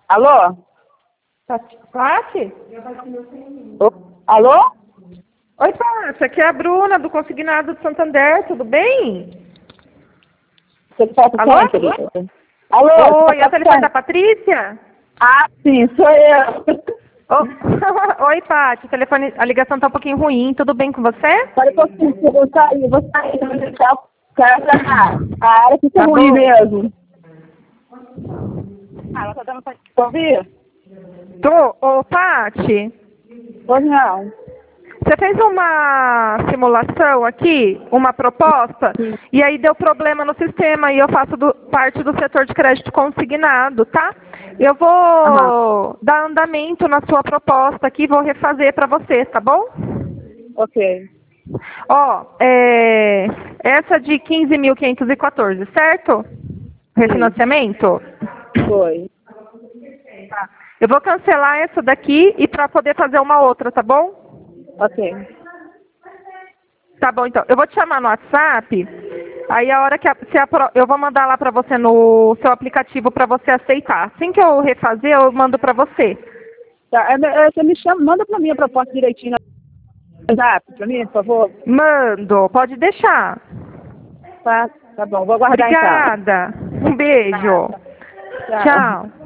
Alô? Pati? Alô? Oi, Pati, aqui é a Bruna, do Consignado de Santander, tudo bem? Você fala com Alô? quem, querida? Alô? Oi, é o telefone da Patrícia? Ah, sim, sou eu. Oi, Pati, a ligação tá um pouquinho ruim, tudo bem com você? Para um pouquinho, eu vou sair, quero pra a área fica Tá ruim bom. mesmo. Ah, ela tá dando pra ouvir? Ô, Pati, Pois não. você fez uma simulação aqui, uma proposta, e aí deu problema no sistema e eu faço parte do setor de crédito consignado, tá? Eu Aham. vou dar andamento na sua proposta aqui, vou refazer para você, tá bom? Ok. Ó, essa de 15.514, certo? Sim, Refinanciamento? foi. Eu vou cancelar essa daqui e para poder fazer uma outra, tá bom? Ok. Tá bom, então. Eu vou te chamar no WhatsApp. Aí a hora que eu vou mandar lá pra você no seu aplicativo pra você aceitar. Assim que eu refazer, eu mando pra você. Tá, você me chama, manda pra mim a proposta direitinho no WhatsApp, pra mim, por favor. Mando, pode deixar. Tá bom, vou aguardar então. Obrigada. Um beijo. Nada. Tchau. Tchau.